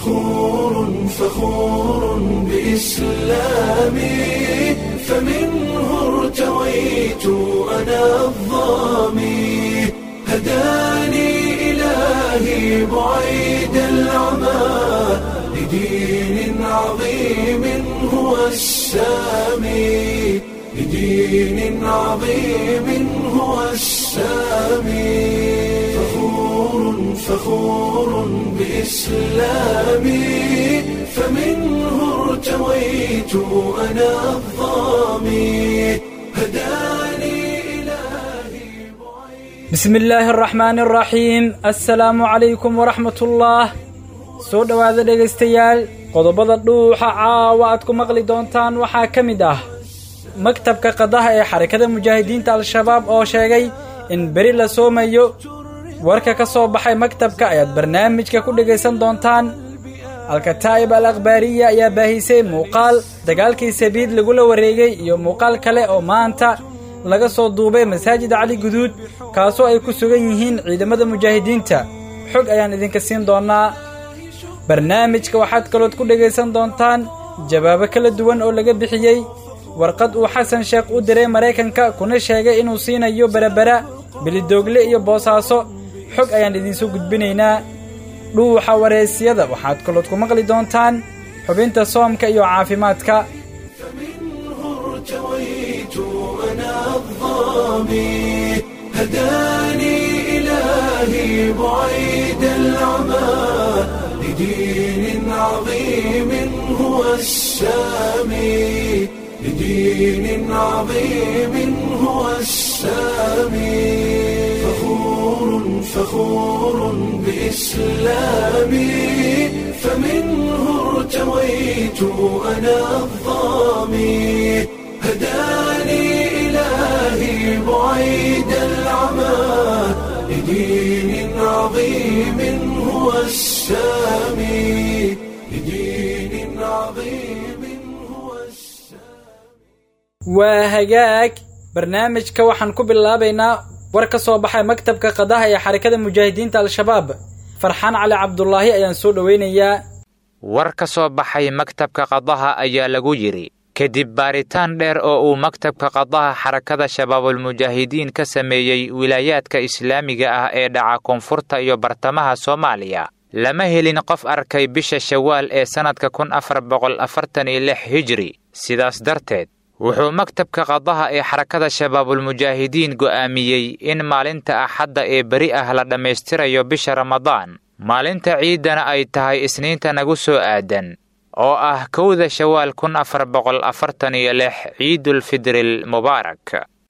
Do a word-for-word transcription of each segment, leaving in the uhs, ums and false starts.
فخور فخور بإسلامي فمنه ارتويت أنا الظامي هداني إلهي بعيد العمى لدين عظيم هو السامي لدين عظيم هو السامي فخور فخور بإسلامي فمنه ارتويت أنا الظامي هداني إلهي بسم الله الرحمن الرحيم السلام عليكم ورحمة الله soo dhawaada dhegaystayaal qodobada dhuuxa caawa aad ku maqli doontaan waxaa ka mid ah maktabka qadaha ee xarakada mujaahidiinta al-shabaab oo sheegay in beri la soomayo warka ka soo baxay maktabka ayaad barnaamijka ku dhegaysan doontaan alkataa'ib al-akhbaariya ayaa baahisay muuqaal dagaalkii sabiid lagula wareegay iyo muuqaal kale oo maanta laga soo duubay masaajida cali guduud kaasoo ay ku sugan yihiin ciidamada mujaahidiinta xog ayaan idinka siin doonaa barnaamijka waxaad kalood ku dhegaysan doontaan jawaabo kala duwan oo laga bixiyey warqad uu xasan sheekh u diray maraykanka kuna sheegay inuu siinayo barabara bilidoogle iyo boosaaso xog ayaan idinsoo gudbinaynaa dhuuxa wareysiyada waxaad kalood ku maqli doontaan xubinta soomka iyo caafimaadka لدين عظيم هو السامي لدين عظيم هو السامي فخور فخور بإسلامي فمنه ارتويت أنا الظامي هداني إلهي بعيد العمى لدين عظيم هو السامي لدين عظيم هو السامي وهجاك برنامجك waxaan ku bilaabaynaa war ka soo baxay maktabka qadaha ee xarakada mujaahidiinta al-shabaab farxaan cali cabdullaahi ayaan soo dhaweynayaa war ka soo baxay maktabka qadaha ayaa lagu yiri kadib baaritaan dheer oo uu maktabka qadaha xarakada shabaabul mujaahidiin ka sameeyay wilaayaadka islaamiga ah ee dhaca koonfurta iyo bartamaha Soomaaliya lama helin qof arkay bisha Shawaal ee sanadka kun afar boqol afartan iyo lix hijri sidaas darteed wuxuu maktabka qadaha ee xarakada shabaabul mujaahidiin go'aamiyay in maalinta axadda ee bari ah la dhameystirayo bisha Ramadaan maalinta ciidana ay tahay isniinta nagu soo aadan oo ah kowda Shawaal kun afar boqol afartan iyo lix ciidul fidril mubaarak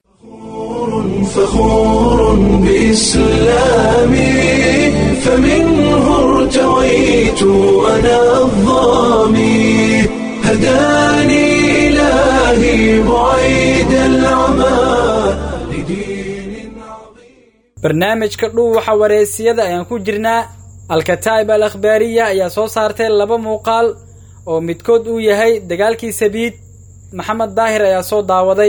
فخور بإسلامي فمنه ارتويت أنا الظامي هداني إلهي بعيد العمى لدين عظيم barnaamijka dhuuxa wareysiyada ayaan ku jirnaa alkataa'ib al-akhbaariya ayaa soo saartay laba muuqaal oo midkood uu yahay dagaalkii sabiid maxamed daahir ayaa soo daawaday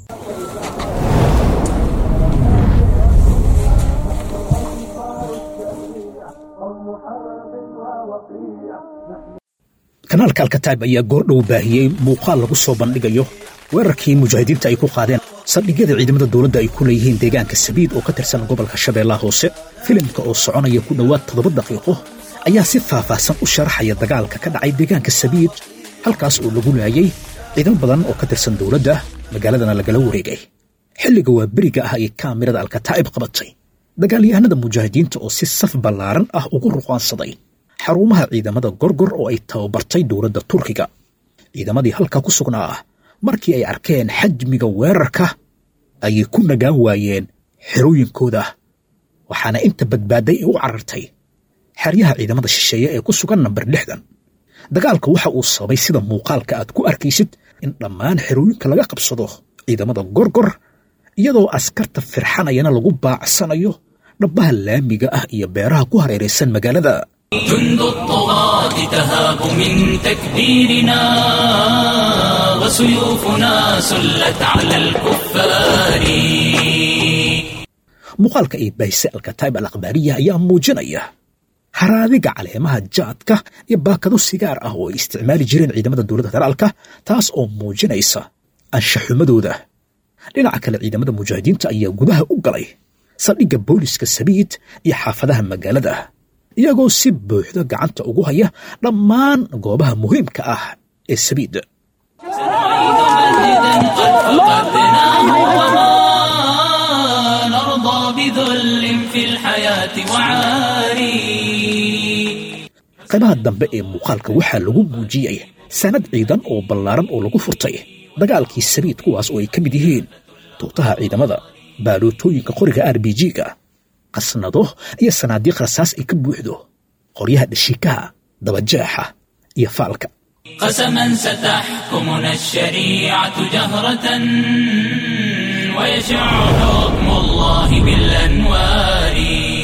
kanaalka alkataa'ib ayaa goordhow baahiyey muuqaal lagu soo bandhigayo weerarkii mujaahidiinta ay ku qaadeen saldhigyada ciidamada dawladda ay ku leeyihiin deegaanka sabiid oo ka tirsan gobolka shabeellaha hoose filimka oo soconaya ku dhowaad toddoba daqiiqo ayaa si faahfaahsan u sharaxaya dagaalka ka dhacay deegaanka sabiid halkaas oo lagu laayay ciidamo badan oo ka tirsan dawladda magaaladana lagala wareegay xilliga waa beriga ah ay kaamirada alkataa'ib qabatay dagaalyahanada mujaahidiinta oo si saf ballaaran ah ugu ruqaansaday xarumaha ciidamada gorgor oo ay tababartay dawladda Turkiga ciidamadii halka ku sugnaa markii ay arkeen xajmiga weerarka ay ku nagaan waayeen xerooyinkooda waxaana inta badbaaday u carartay xeryaha ciidamada shisheeye ee ku sugan number lixdan dagaalka waxa uu sabay sida muuqaalka aad ku arkaysid in dhammaan xerooyinka laga qabsado ciidamada gorgor iyadoo askarta firxanayana lagu baacsanayo dhabaha laamiga ah iyo beeraha ku hareeraysan magaalada جند الطغاة تهاب من تكبيرنا وسيوفنا سلت على الكفار muuqaalka ay baahisay alkataa'ib al-akhbaariya ayaa muujinaya haraadiga caleemaha jaadka iyo baakado sigaar ah oo ay isticmaali jireen ciidamada dowladda federaalka taas oo muujinaysa anshaxumadooda. dhinaca kale ciidamada mujaahidiinta ayaa gudaha u galay saldhigga booliska sabiid iyo xaafadaha magaalada iyagoo si buuxda gacanta ugu haya dhammaan goobaha muhiimka ah ee sabiid. qaybaha dambe ee muuqaalka waxaa lagu muujiyey sanad ciidan oo ballaaran oo lagu furtay dagaalkii sabiid, kuwaas oo ay ka mid yihiin tuutaha ciidamada, baalootooyinka qoriga r b g-ga, qasnado iyo sanaadiiq rasaas ay ka buuxdo, qoryaha dhashiikaha, dabajeexa iyo faalka. قسما ستحكمنا الشريعة جهرة ويشع حكم الله بالأنوار.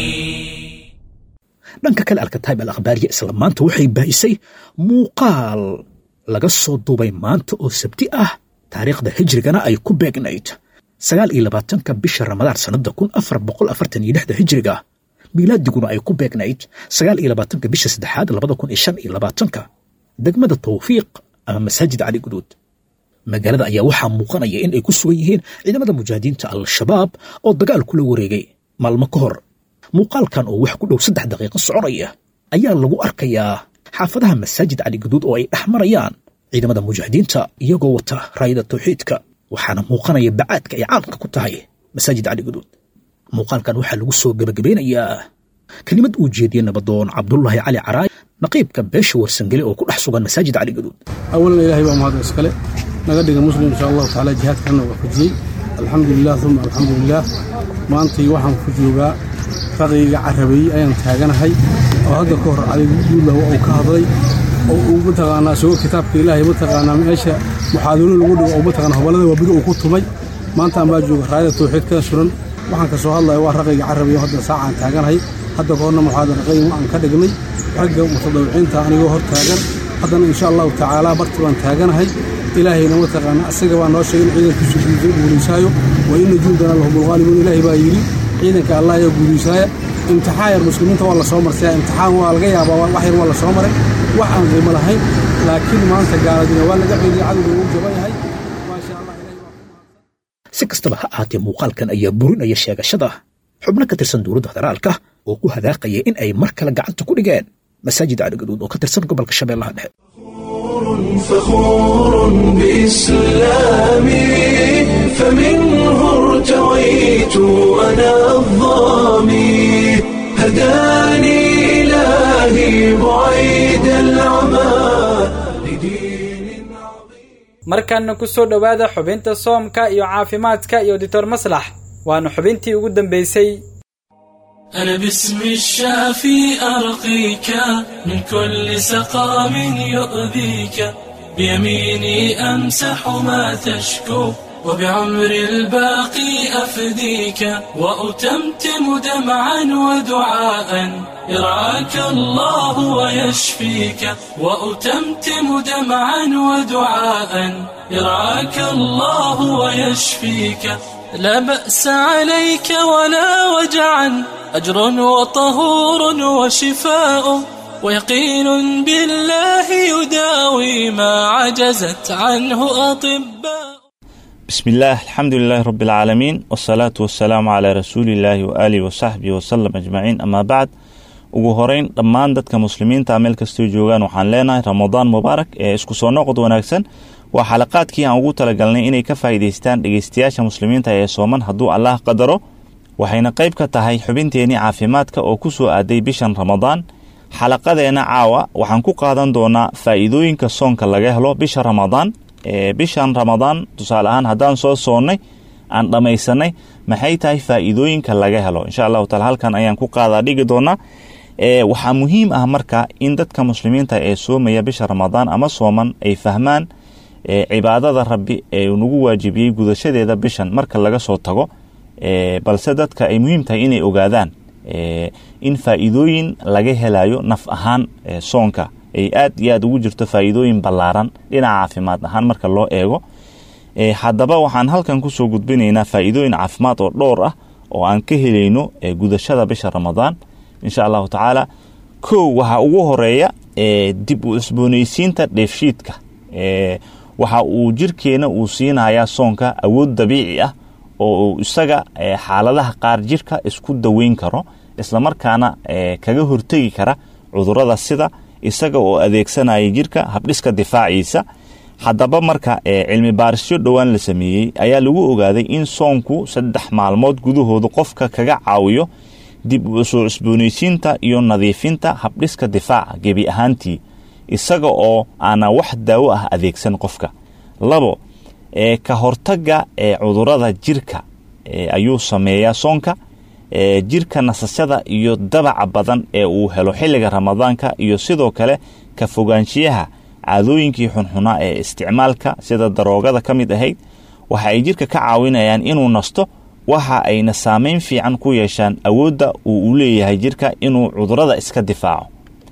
dhanka kale alkataib al akhbaariya isla maanta waxay baahisay muuqaal laga soo duubay maanta oo sabti ah, taariikhda hijrigana ay ku beegnayd sagaal iyo labaatanka bisha ramadaan sannada kun afar boqol afartan iyo lixda hijriga, miilaadiguna ay ku beegnayd sagaal iyo labaatanka bisha saddexaad labada kun iyo shan iyo labaatanka, degmada tawfiiq ama masaajid cali guduud. magaalada ayaa waxaa muuqanaya in ay ku sugan yihiin ciidamada mujaahidiinta al-shabaab oo dagaal kula wareegay maalmo ka hor. muuqaalkan oo wax ku dhow saddex daqiiqo soconaya ayaa lagu arkayaa xaafadaha masaajid cali guduud oo ay dhex marayaan ciidamada mujaahidiinta iyagoo wata raayada tawxiidka, waxaana muuqanaya bacaadka ay caamka ku tahay masaajid cali guduud. muuqaalkan waxaa lagu soo gebagabeynayaa kelimad uu jeediyey nabadoon cabdullaahi cali caraay, naqiibka beesha warsangeli oo ku dhex sugan masaajid cali guduud. awalan ilaahay baa mahad iskale naga dhiga muslim insha allahu tacaala, jihaadkana waa fujiyey, alxamdulilah uma alxamdulilah. maantay waxaan ku joogaa raqayga carabay ayaan taaganahay oo hadda ka hor caliduulah uu ka hadlay oo uu mataqaanaa soo kitaabka ilaahay mataqaanaa meesha muxaadaro lagu dhigo oo mataqaanaa hobalada waa biri uu ku tumay. maanta aan baa jooga raayada tawxiidka suran, waxaan ka soo hadlaya waa raqayga carabay hadda saacaan taaganahay. hadda ka horna muxaadaro qayn aan ka dhignay ragga mutadawiciinta anigoo hor taagan, haddana insha allahu tacaala barti baan taaganahay. ilaahayna mataqaanaa isaga baa noo sheegay in ciidankiisu guulaysaayo, wa ina juundana lahumul ghaalibuun. ilaahay baa yidhi ciidanka allah ayaa guulaysaaya. imtixaan yar muslimiinta waa la soo marsayaa, imtixaan waa laga yaabaa wax yar waa la soo maray, wax aan qiimo lahayn, laakiin maanta gaaladina waa laga celiyay, cadowga uu jaba yahay. maasha allah. si kastaba ha ahaatee muuqaalkan ayaa burinaya sheegashada xubno ka tirsan dowladda federaalka oo ku hadaaqaya in ay mar kale gacanta ku dhigeen masaajid cali guduud oo ka tirsan gobolka shabeellaha dhexe. فخور بإسلامي فمنه ارتويت أنا الظامي هداني إلهي بعيد العمى لدين عظيم. markaana ku soo dhowaada xubinta soomka iyo caafimaadka iyo doctor maslax, waana xubintii ugu dambeysay. أنا باسم الشافي أرقيك من كل سقام يؤذيك، بيميني أمسح ما تشكو وبعمر الباقي أفديك، وأتمتم دمعا ودعاء يرعاك الله ويشفيك، وأتمتم دمعا ودعاء يرعاك الله ويشفيك. لا بأس عليك ولا وجعا، أجر وطهور وشفاء، ويقين بالله يداوي ما عجزت عنه أطباء. بسم الله، الحمد لله رب العالمين، والصلاة والسلام على رسول الله وآله وصحبه وسلم أجمعين. أما بعد، ugu horeyn dhammaan dadka muslimiinta meel kastoo joogaan waxaan leenahay ramadaan mubaarak ee isku soo noqod wanaagsan. waa xalaqaadkii aan ugu talagalnay inay ka faa'iidaystaan dhegeystayaasha muslimiinta ee sooman hadduu Allah qadaro, waxayna qayb ka tahay xubinteenii caafimaadka oo ku soo aaday bishan ramadaan. xalaqadeena caawa waxaan ku qaadan doonaa faa'iidooyinka soonka laga helo bisha ramadaan. ee bishan ramadaan tusaale ahaan haddaan soo soonnay aan dhammaysanay maxay tahay faa'iidooyinka laga helo insha allahu taala halkan ayaan ku qaadaa dhigi doonaa. ee waxaa muhiim ah marka in dadka muslimiinta ee soomaya bisha ramadaan ama sooman ay fahmaan ee cibaadada rabbi ee uu nagu waajibiyey gudashadeeda bishan marka laga soo tago, ee balse dadka ay muhiim tahay inay ogaadaan ee in faa'iidooyin laga helayo naf ahaan ee soonka ay aad iyo aad ugu jirto faa'iidooyin ballaaran dhinaca caafimaad ahaan marka loo eego. ee haddaba waxaan halkan ku soo gudbinaynaa faa'iidooyin caafimaad oo dhowr ah oo aan ka helayno ee gudashada bisha ramadaan insha allahu tacaala. kow waxa ugu horeeya ee dib u isboonaysiinta dheefshiidka. ee waxa uu jirkeena uu siinayaa soonka awood dabiici ah oo isaga xaaladaha qaar jirka isku daweyn karo isla markaana kaga hortagi kara cudurrada sida isaga oo adeegsanaya jirka habdhiska difaaciisa. haddaba marka cilmi baarisyo dhowaan la sameeyey ayaa lagu ogaaday in soonku saddex maalmood gudahooda qofka kaga caawiyo dib u soo cusboonaysiinta iyo nadiifinta habdhiska difaaca gebi ahaantii isaga oo aana wax daawo ah adeegsan qofka. labo ee ka hortaga ee cudurrada jirka ee ayuu sameeyaa soonka. ee jirka nasashada iyo dabaca badan ee uu helo xilliga ramadaanka iyo sidoo kale ka fogaanshiyaha caadooyinkii xunxunaa ee isticmaalka sida daroogada ka mid ahayd waxa ay jirka ka caawinayaan inuu nasto. waxa ayna saameyn fiican ku yeeshaan awoodda uu u leeyahay jirka inuu cudurrada iska difaaco.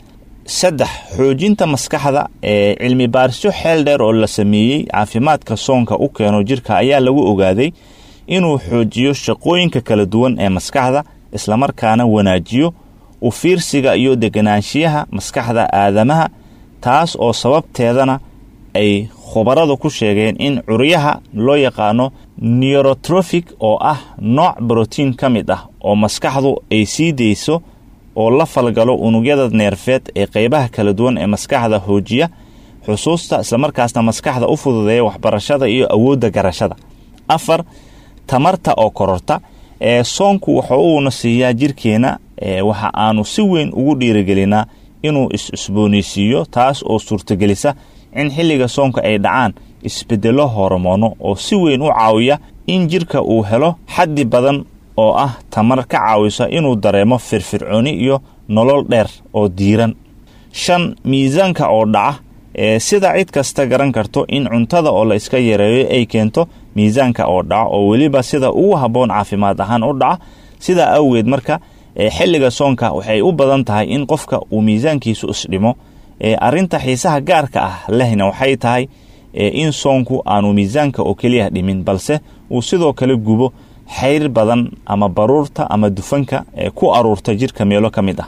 saddex xoojinta maskaxda. ee cilmi baarisyo xeel dheer oo la sameeyey caafimaadka soonka u keeno jirka ayaa lagu ogaaday inuu xoojiyo shaqooyinka kala duwan ee maskaxda isla markaana wanaajiyo u fiirsiga iyo deganaanshiyaha maskaxda aadamaha, taas oo sababteedana ay khubaradu ku sheegeen in curyaha loo yaqaano neurotrophic oo ah nooc brotiin ka mid ah oo maskaxdu ay sii deyso oo la falgalo unugyada neerfeed ee qaybaha kala duwan ee maskaxda hoojiya xusuusta isla markaasna maskaxda u fududeeya waxbarashada iyo awoodda garashada. afar tamarta oo kororta. ee soonku waxa uuna siiyaa jirkeena ee waxa aanu si weyn ugu dhiirigelinaa inuu is-cusboonaysiiyo, taas oo suurtagelisa in xilliga soonka ay dhacaan isbedelo hormoono oo si weyn u caawiya in jirka uu helo xaddi badan oo ah tamar ka caawisa inuu dareemo firfircooni iyo nolol dheer oo diiran. shan miisaanka oo dhaca. ee sida cid kasta garan karto in cuntada oo la iska yareeyo ay keento miisaanka oo dhaca oo weliba sida ugu habboon caafimaad ahaan u dhaca. sidaa awgeed marka ee xilliga soonka waxay u badan tahay in qofka uu miisaankiisu isdhimo. ee arrinta xiisaha gaarka ah lehna waxay tahay ee in soonku aanu miisaanka oo keliya dhimin balse uu sidoo kale gubo xayr badan ama baruurta ama dufanka ee ku aruurta jirka meelo ka mid ah.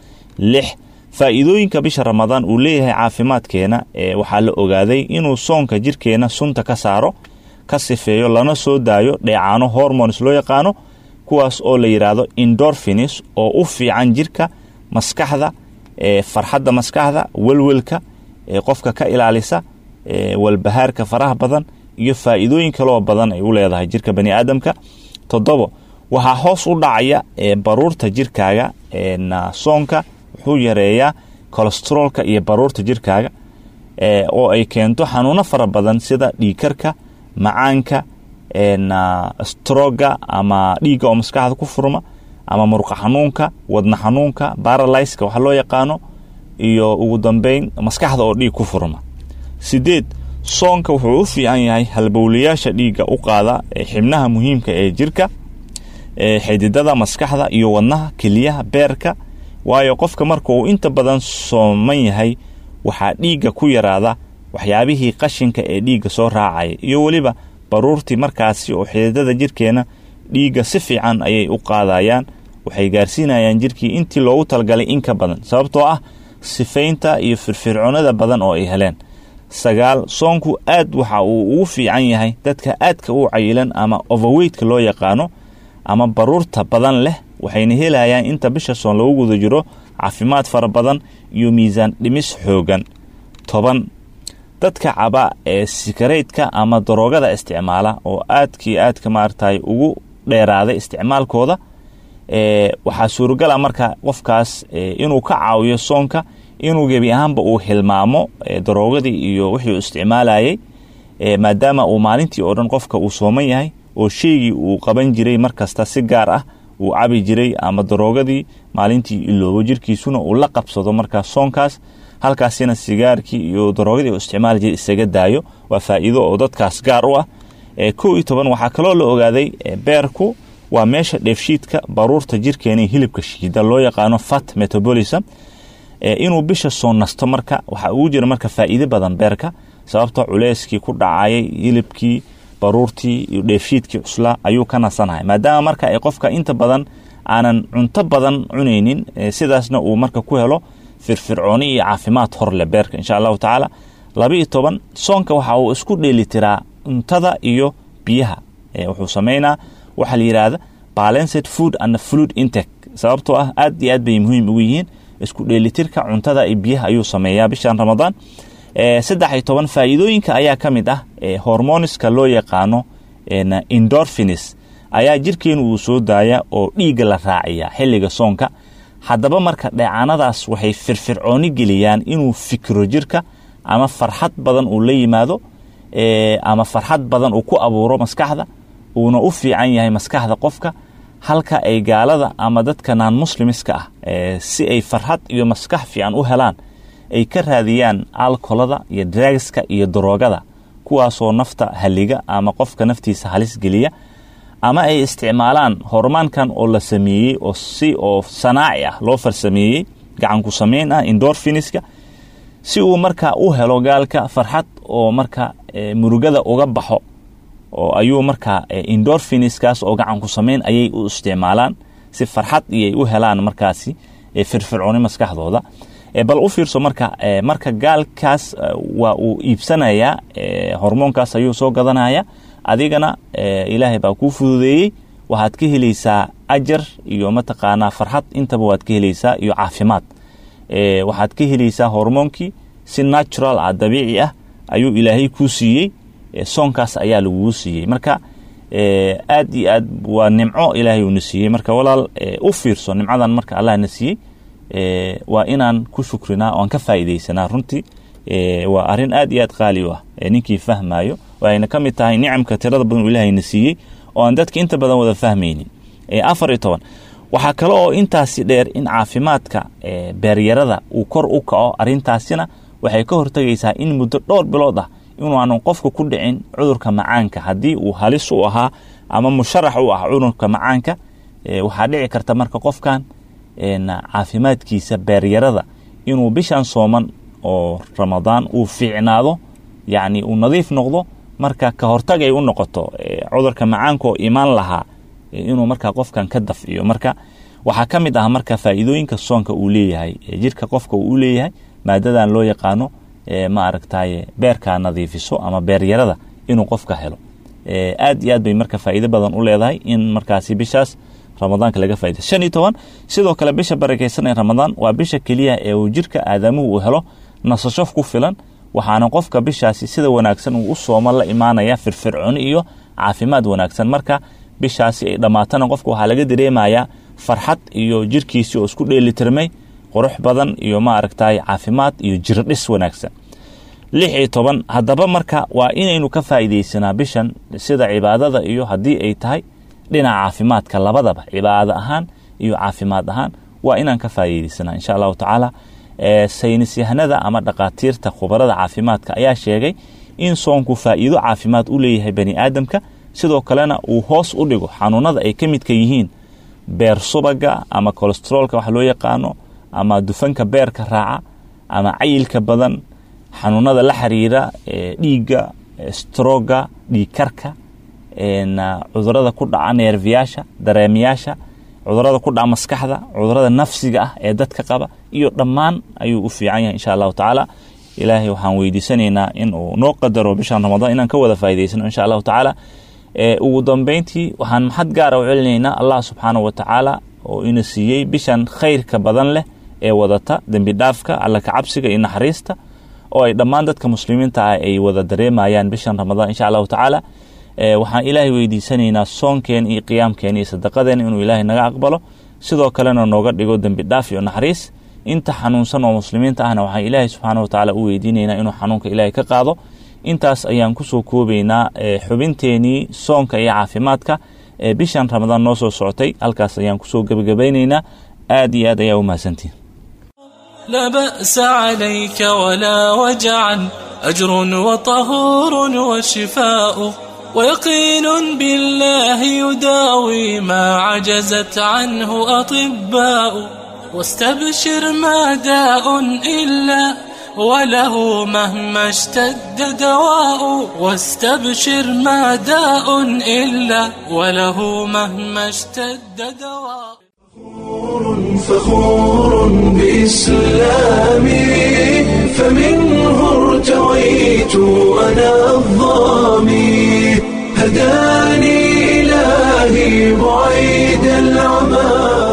lix faa'iidooyinka bisha ramadaan uu leeyahay caafimaadkeena. ee waxaa la ogaaday inuu soonka jirkeena sunta ka saaro, ka sifeeyo, lana soo daayo dheecaano hormones loo yaqaano kuwaas oo la yidhaahdo endorphins oo u fiican jirka, maskaxda, ee farxadda maskaxda, welwelka ee qofka ka ilaalisa, ee walbahaarka faraha badan iyo faa'iidooyin kaloo badan ay u leedahay jirka bani aadamka. toddobo waxaa hoos u dhacaya ee baruurta jirkaaga. ee na soonka wuxuu yareeyaa kolestaroolka iyo baruurta jirkaaga ee oo ay keento xanuuno fara badan sida dhiigkarka, macaanka, ee na stroga ama dhiigga oo maskaxda ku furma ama murqa xanuunka, wadna xanuunka, paralyska waxa loo yaqaano iyo ugu dambeyn maskaxda oo dhiig ku furma. sideed soonka wuxuu u fiican yahay halbowlayaasha dhiigga u qaada ee xibnaha muhiimka ee jirka, ee xididada maskaxda iyo wadnaha, keliyaha, beerka. waayo qofka marka uu inta badan sooman yahay waxaa dhiigga ku yaraada waxyaabihii qashinka ee dhiigga soo raacaya iyo weliba baruurtii markaasi oo xididada jirkeena dhiigga si fiican ayay u qaadayaan. waxay gaarsiinayaan jirkii intii loogu talgalay in ka badan sababtoo ah sifaynta iyo firfircoonada badan oo ay heleen. sagaal soonku aad waxa uu ugu fiican yahay dadka aadka u cayilan ama overweightka loo yaqaano ama baruurta badan leh. waxayna helayaan inta bisha soon lagu guda jiro caafimaad fara badan iyo miisaan dhimis xoogan. toban dadka caba ee sikareedka ama daroogada isticmaala oo aadkii aadka maartay ugu dheeraaday isticmaalkooda ee waxaa suuragal ah marka qofkaas inuu ka caawiyo soonka inuu gebi ahaanba uu hilmaamo daroogadii iyo wixii uu isticmaalayay maadaama uu maalintii oo dhan qofka uu sooman yahay oo sheegii uu qaban jiray markasta si gaar ah uu cabi jiray ama daroogadii maalintii iloobo jirkiisuna uu la qabsado markaa soonkaas halkaasina sigaarkii iyo daroogadii uu isticmaali jiray isaga daayo. waa faa'iido oo dadkaas gaar u ah. kow iyo toban waxaa kaloo la ogaaday beerku waa meesha dheefshiidka baruurta jirkeena hilibka shiida loo yaqaano fat metabolism. inuu bisha soo nasto marka waxa ugu jira marka faa'iido badan beerka sababtoo culeyskii ku dhacayay hilibkii, baruurtii iyo dheefshiidkii cusla ayuu ka nasanahay maadaama marka ay qofka inta badan aanan cunto badan cunaynin sidaasna uu marka ku helo firfircooni iyo caafimaad hor leh beerka insha allahu tacaala. laba iyo toban soonka waxa uu isku dheelitiraa cuntada iyo biyaha. wuxuu sameynaa waxa la yidhaahda balanced food and fluid intake, sababtoo ah aad iyo aad bay muhiim ugu yihiin isku dheelitirka cuntada iyo biyaha ayuu sameeyaa bishan ramadaan. saddex iyo toban faa'iidooyinka ayaa ka mid ah hormoniska loo yaqaano endorphins ayaa jirkeenu uu soo daaya oo dhiigga la raaciya xilliga soonka. haddaba marka dheecaanadaas waxay firfircooni geliyaan inuu fikiro jirka ama farxad badan uu la yimaado ama farxad badan uu ku abuuro maskaxda, uuna u fiican yahay maskaxda qofka, halka ay gaalada ama dadka naan muslimiska ah si ay farxad iyo maskax fiican u helaan ay ka raadiyaan alkolada iyo drugska iyo daroogada, kuwaasoo nafta haliga ama qofka naftiisa halis geliya, ama ay isticmaalaan hormoonkan oo la sameeyey oo si oo sanaaci ah loo farsameeyey gacan ku sameyn ah endorphiniska, si uu marka u helo gaalka farxad oo marka murugada uga baxo. oo ayuu marka endorphiniskaas oo gacan ku sameyn ayay u isticmaalaan si farxad ay u helaan markaasi firfircooni maskaxdooda. bal u fiirso marka marka gaalkaas waa uu iibsanaya hormoonkaas ayuu soo gadanaya, adigana ilaahay baa kuu fududeeyey, waxaad ka helaysaa ajar iyo mataqaanaa farxad intaba waad ka helaysaa iyo caafimaad. waxaad ka helaysaa hormoonkii si natural ah dabiici ah ayuu ilaahay kuu siiyey, soonkaas ayaa lagugu siiyey. marka aad iyo aad waa nimco ilaahay uuna siiyey. marka walaal u fiirso nimcadan marka allah na siiyey, waa inaan ku shukrinaa oo aan ka faa'iidaysanaa. runtii waa arrin aad iyo aad qaali u ah ninkii fahmayo, waxayna ka mid tahay nicamka tirada badan ilaahay na siiyey oo aan dadka inta badan wada fahmaynin. afar iyo toban waxaa kale oo intaasi dheer in caafimaadka beeryarada uu kor u kaco. arrintaasina waxay ka hortagaysaa in muddo dhowr bilood ah inuu aanu qofka ku dhicin cudurka macaanka. haddii uu halis u ahaa ama musharax u ah cudurka macaanka, waxaa dhici karta marka qofkan caafimaadkiisa beeryarada inuu bishan sooman oo ramadaan uu fiicnaado, yacni uu nadiif noqdo, marka ka hortag ay u noqoto cudurka macaanka oo imaan lahaa inuu marka qofkan ka dafciyo. marka waxaa ka mid ah marka faa'iidooyinka soonka uu leeyahay jirka qofka uu leeyahay maadadan loo yaqaano ma aragtay beerka nadiifiso ama beeryarada inuu qofka helo. aad iyo aad bay marka faa'iido badan u leedahay in markaasi bishaas ramadaanka laga faa'iido. shan iyo toban sidoo kale bisha barakeysan ee ramadaan waa bisha kaliya ee uu jirka aadamuhu uu helo nasasho ku filan, waxaana qofka bishaasi sida wanaagsan uu u soomo la imaanaya firfircooni iyo caafimaad wanaagsan. marka bishaasi ay dhamaatana qofka waxaa laga dareemayaa farxad iyo jirkiisa oo isku dheelitirmay, qurux badan iyo ma aragtay caafimaad iyo jir dhis wanaagsan. lix iyo toban haddaba marka waa inaynu ka faa'iidaysanaa bishan sida cibaadada iyo haddii ay tahay dhinaca caafimaadka, labadaba cibaado ahaan iyo caafimaad ahaan waa inaan ka faa'iidaysanaa insha allahu tacaala. saynis yahanada ama dhaqaatiirta khubarada caafimaadka ayaa sheegay in soonku faa'iido caafimaad u leeyahay bani aadamka, sidoo kalena uu hoos u dhigo xanuunada ay ka midka yihiin beer subaga ama kolestaroolka waxa loo yaqaano, ama dufanka beerka raaca, ama cayilka badan, xanuunada la xiriira dhiigga, stroga, dhiig karka, cudurada ku dhaca neerfiyaasha, dareemayaasha, cudurada ku dhaca maskaxda, cudurada nafsiga ah ee dadka qaba, iyo dhammaan ayuu u fiican yahay insha allahu tacaala. ilaahay waxaan weydiisanaynaa in uu noo qadaro bishan ramadaan inaan ka wada faa'iidaysano insha allahu tacaala. ugu dambeyntii waxaan maxad gaara u celinaynaa allah subxaanahu wa tacaala oo ina siiyey bishan khayrka badan leh ee wadata dembi dhaafka, alla ka cabsiga iyo naxariista, oo ay dhammaan dadka muslimiinta ah ay wada dareemayaan bishan ramadaan insha allahu tacaala. waxaan ilaahay weydiisanaynaa soonkeen iyo qiyaamkeen iyo sadaqadeen inuu ilaahay naga aqbalo, sidoo kalena nooga dhigo dembi dhaaf iyo naxariis. inta xanuunsan oo muslimiinta ahna waxaan ilaahay subxaanahu wa tacaala u weydiinaynaa inuu xanuunka ilaahay ka qaado. intaas ayaan kusoo koobaynaa xubinteenii soonka iyo caafimaadka ee bishan ramadaan noo soo socotay. halkaas ayaan kusoo gebagabaynaynaa. aad iyo aad ayaa u mahadsantihin. لا بأس عليك ولا وجعا أجر وطهور وشفاء ويقين بالله يداوي ما عجزت عنه أطباء واستبشر ما داء إلا وله مهما اشتد دواء واستبشر ما داء إلا وله مهما اشتد دواء. فخور بإسلامي فمنه ارتويت أنا الضامي هداني إلهي بعيد العمى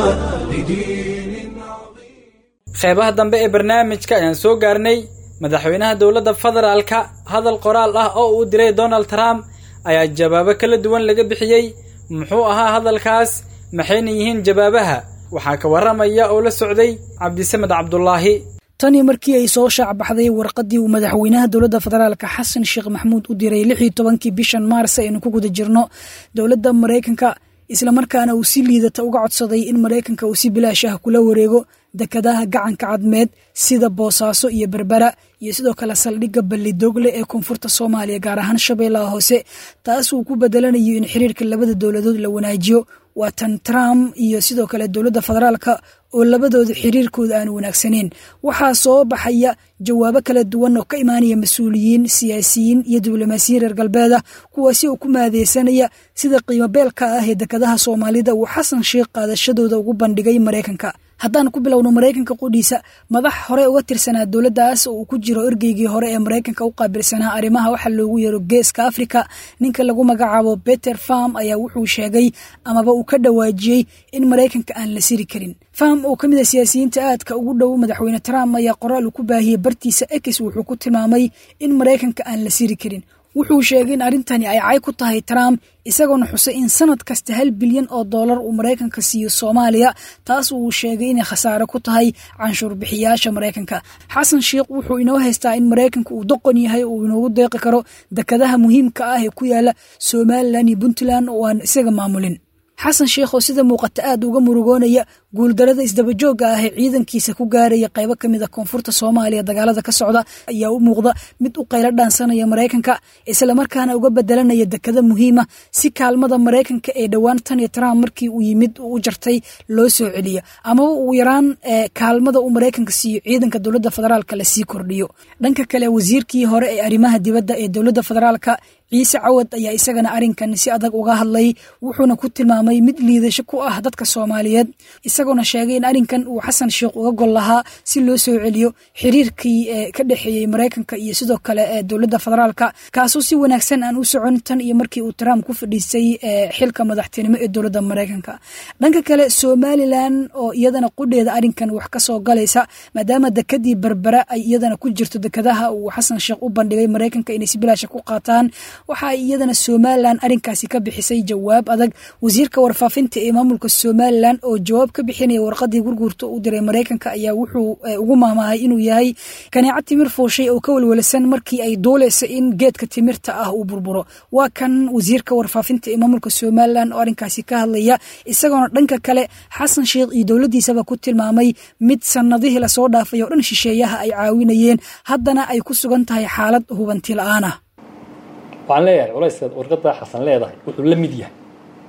لدين عظيم. qeybaha dambe ee barnaamijka ayaan soo gaarnay. madaxweynaha dowladda federaalka hadal qoraal ah oo uu diray Donald Trump ayaa jawaabo kala duwan laga bixiyay. muxuu ahaa hadalkaas? maxayna yihiin jawaabaha? waxaa ka waramaya oo la socday Cabdisamed Cabdullaahi. tani markii ay soo shaac baxday warqadii uu madaxweynaha dowladda federaalka Xasan Sheekh Maxamuud u diray lix iyo tobankii bishan Maars ee ku guda jirno dowladda Mareykanka isla markaana uu si liidata uga codsaday in Mareykanka uu si bilaash ah kula wareego dekadaha gacanka cadmeed sida Boosaaso iyo Berbera iyo sidoo kale saldhigga Ballidogle ee koonfurta Soomaaliya gaar ahaan Shabeellaha Hoose taas uu ku bedelanayo in xiriirka labada dowladood la wanaajiyo. waa tan Trump iyo sidoo kale dowladda federaalka oo labadooda xiriirkooda aan wanaagsaneyn. waxaa soo baxaya jawaabo kala duwan oo ka imaanaya mas'uuliyiin, siyaasiyiin iyo diblomaasiyiin reer galbeed kuwaasi oo ku maadeysanaya sida qiimo beelka ah ee dekadaha Soomaalida uu Xasan Sheekh qaadashadooda ugu bandhigay Mareykanka. haddaan ku bilowno Mareykanka qudhiisa madax hore uga tirsanaa dowladdaas oo uu ku jiro ergeygii hore ee Mareykanka u qaabilsanaa arrimaha waxa loogu yeero Geeska Afrika ninka lagu magacaabo Peter Pham ayaa wuxuu sheegay amaba uu ka dhawaajiyay in Mareykanka aan la siri karin. Pham oo kamid ah siyaasiyiinta aadka ugu dhow madaxweyne Trump ayaa qoraal ku baahiyay bartiisa X wuxuu ku tilmaamay in Mareykanka aan la siri karin. wuxuu sheegay in arintani ay cay ku tahay Trump isagoona xusay in sanad kasta hal bilyan oo dollar uu Mareykanka siiyo Soomaaliya taas uu sheegay in khasaare ku tahay canshuur bixiyaasha Mareykanka. Xasan Sheekh wuxuu inoo haystaa in Mareykanka uu doqon yahay oo inoo deeqi karo dekadaha muhiimka ah ee ku yaala Somaliland iyo Puntland oo aan isaga maamulin. Xasan Sheekh oo sida muuqata aad uga murugoonaya guuldarada isdabajooga ah ee ciidankiisa ku gaaraya qaybo kamid ah koonfurta Soomaaliya dagaalada ka socda ayaa u muuqda mid u qaylo dhaansanaya Mareykanka isla markaana uga bedelanaya dekada muhiim ah si kaalmada Mareykanka ee dhawaan tan iyo Trump markii uu yimid uu jartay loo soo celiyo ama uu yaraan kaalmada uu Mareykanka siiyo ciidanka dowladda federaalka la sii kordhiyo. dhanka kale wasiirkii hore ee arrimaha dibadda ee dowladda federaalka Ciise Cawad ayaa isagana arinkan si adag uga hadlay wuxuuna ku tilmaamay mid liidasho ku ah dadka Soomaaliyeed isagoona sheegay in arinkan uu Xasan Sheekh uga gol lahaa si loo soo celiyo xiriirkii ka dhaxeeyay Mareykanka iyo sidoo kale ee dowladda federaalka kaasoo si wanaagsan aan u socon tan iyo markii uu Trump ku fadhiisay xilka madaxtinimo ee dowladda Mareykanka. dhanka kale Somaliland oo iyadana qudheeda arinkan wax ka soo galaysa maadaama dekadii Berbera ay iyadana ku jirto dekadaha uu Xasan Sheekh u bandhigay Mareykanka inay si bilaash ku qaataan waxa iyadana Somaliland arinkaasi ka bixisay jawaab adag. wasiirka warfaafinta ee maamulka Somaliland oo jawaab ka bixinaya warqadii gurgurta u diray Mareykanka ayaa wuxuu ugu maamahay inuu yahay kaneecad timir fooshay oo ka walwalsan markii ay dooleysay in geedka timirta ah uu burburo. waa kan wasiirka warfaafinta ee maamulka Somaliland oo arinkaasi ka hadlaya isagoona dhanka kale Xasan Sheekh iyo dowladiisaba ku tilmaamay mid sanadihii la soo dhaafay oo dhan shisheeyaha ay caawinayeen haddana ay ku sugan tahay xaalad hubanti la'aan ah. waxaan leeyahay culayska warqadda Xasan leedahay wuxuu la mid yahay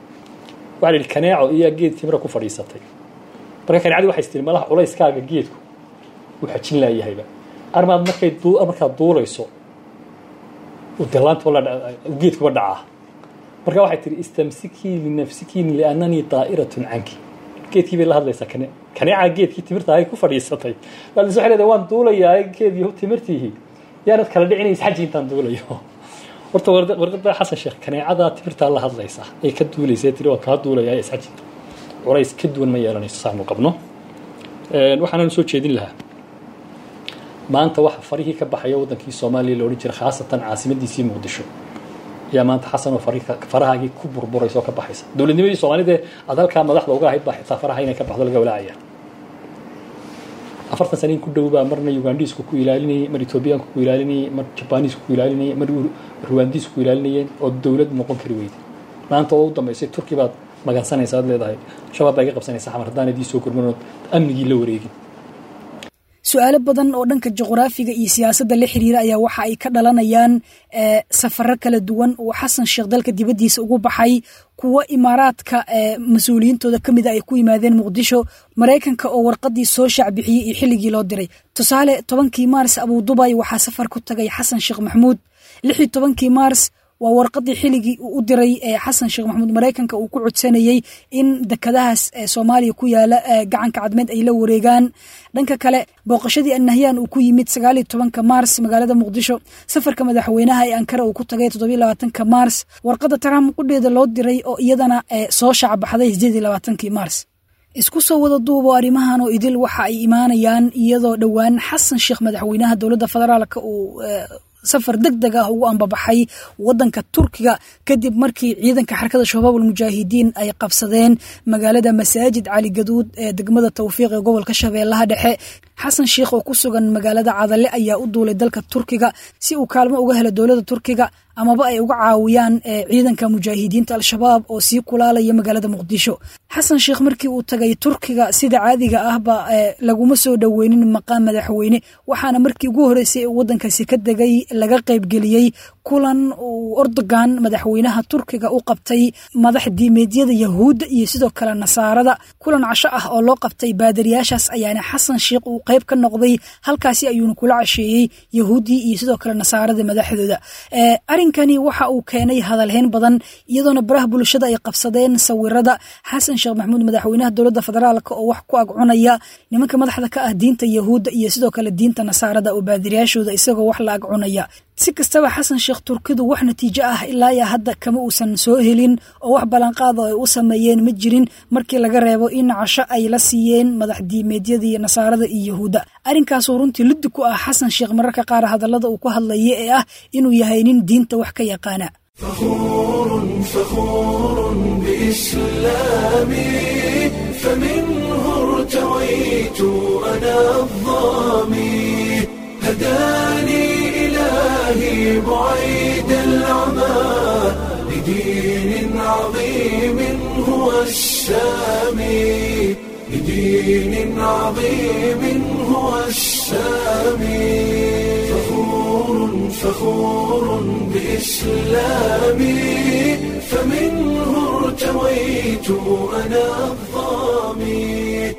waxa la kaneeco iyo geed timir ku fadhiisatay marka kaneecadu waxay isticmaalaha culayskaaga geedku uu xajin laayahayba armaad markay duu marka duulayso uu dalaanto la geedku dhaca marka waxay tiri istamsiki li nafsiki li anani ta'iratun anki geedkii bay la hadlaysaa kane kaneeca geedkii timirta ay ku fadhiisatay bal soo xiriirada waan duulayaa geedkii timirtii yaanad kala dhicinaysa xajintan duulayo horta warqadda Xasan Sheekh kaneecada timirta la hadlaysa ay ka duuleysay tiri waa ka duulaya isxajinta culays ka duwan ma yeelanayso saanu qabno een waxaan soo jeedin lahaa maanta waxa farihii ka baxaya wadankii Soomaaliya loo jiray khaasatan caasimadiisii Muqdisho yaa maanta Xasan oo fariiqa farahaagii ku burburayso ka baxaysa dawladnimadii Soomaalida adalka madaxda uga ahayd baa xitaa faraha inay ka baxdo laga walaacaya afartan sano ku dhow baa marna Ugandisku ku ilaalinayay mar Ethiopianku ku ilaalinayay mar Japanisku ku ilaalinayay mar Rwandisku ku ilaalinayay oo dawlad noqon kari weeyday maanta oo u dambeysay Turkiga baad magansanaysaa leedahay shabaab ay qabsanaysaa xamardaanadii soo gurmanood amnigii la wareegin. su'aalo badan oo dhanka juqraafiga iyo siyaasadda la xiriira ayaa waxa ay ka dhalanayaan safarro kala duwan oo Xasan Sheekh dalka dibadiisa ugu baxay kuwa imaaraadka mas'uuliyiintooda kamid ay ku yimaadeen Muqdisho Mareykanka oo warqadii soo shacbixiyay iyo xilligii loo diray. tusaale tobankii Maars Abu Dubai waxa safar ku tagay Xasan Sheekh Maxamuud lix iyo tobankii Maars waa warqadii xilligii uu u diray xasan sheekh maxamuud maraykanka uu ku codsanayey in dekadahaas soomaaliya ku yaala gacanka cadmeed ay la wareegaan. dhanka kale booqashadii annahyan uu ku yimid sagaal iyo tobanka maars magaalada muqdisho, safarka madaxweynaha ee ankara uu ku tagay toddobiyo labaatanka maars, warqadda trump qudheeda loo diray oo iyadana soo shacbaxday sideed iyo labaatankii maars. isku soo wada duubo arrimahan oo idil waxa ay imaanayaan iyadoo dhowaan xasan sheekh madaxweynaha dowladda federaalka uu safar degdeg ah ugu ambabaxay wadanka Turkiga kadib markii ciidanka xarakada shabaabul mujaahidiin ay qabsadeen magaalada Masaajid Cali Gaduud ee degmada Tawfiiq ee gobolka Shabeellaha Dhexe. xasan sheekh oo ku sugan magaalada Cadalle ayaa u duulay dalka Turkiga si uu kaalmo uga helo dowladda Turkiga amaba ay uga caawiyaan ciidanka mujaahidiinta al-shabaab oo sii kulaalaya magaalada Muqdisho. xasan sheekh markii uu tagay Turkiga sida caadiga ahba laguma soo dhaweynin maqaam madaxweyne, waxaana markii ugu horeysay wadankaasi ka degay laga qayb geliyay kulan uu Erdogan madaxweynaha Turkiga u qabtay madax diimeedyada Yahuudda iyo sidoo kale Nasaarada. kulan casho ah oo loo qabtay baadariyaashaas ayaana xasan sheekh uu qayb ka noqday, halkaasi ayuuna kula casheeyay Yahuudi iyo sidoo kale Nasaarada madaxdooda. ee arrinkani waxa uu keenay hadalhayn badan iyadoona baraha bulshada ay qabsadeen sawirada xasan sheekh maxamuud madaxweynaha dowladda federaalka oo wax ku agcunaya nimanka madaxda ka ah diinta Yahuudda iyo sidoo kale diinta Nasaarada oo baadiriyaashooda isagoo wax la agcunaya. si kastaba xasan sheekh Turkidu wax natiijo ah ilaa ya hadda kama uusan soo helin oo wax balanqaad oo ay u sameeyeen ma jirin markii laga reebo in casho ay la siiyeen madax diimeedyada iyo Nasaarada iyo Yahuudda. arrinkaas oo runtii lid ku ah xasan sheekh mararka qaar hadallada uu ku hadlayay ee ah inuu yahay nin diinta wax ka yaqaana. فخور فخور بإسلامي فمنه ارتويت أنا الظامي هداني إلهي بعيد العمى لدين عظيم هو السامي لدين عظيم هو السامي فخور فخور بإسلامي فمنه ارتويت أنا الظامي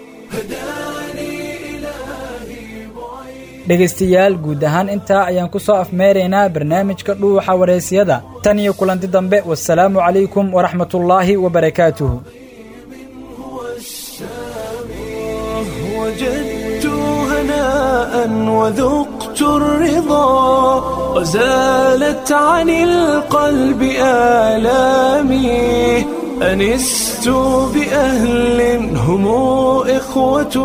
هداني إلهي بعيد. dhegaystayaal guud ahaan intaa ayaan ku soo afmeeraynaa barnaamijka dhuuxa wareysiyada tan iyo kulanti dambe. wassalaamu calaykum waraxmatullaahi wabarakaatuhu. وجدت هناء وذقت الرضا وزالت عن القلب آلامي أنست بأهل هم إخوة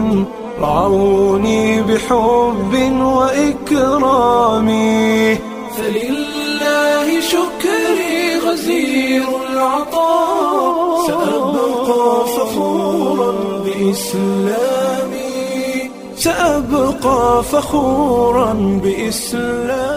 رعوني بحب وإكرام فلله شكري غزير العطاء سأبقى فخورا بإسلامي سأبقى فخورا بإسلامي.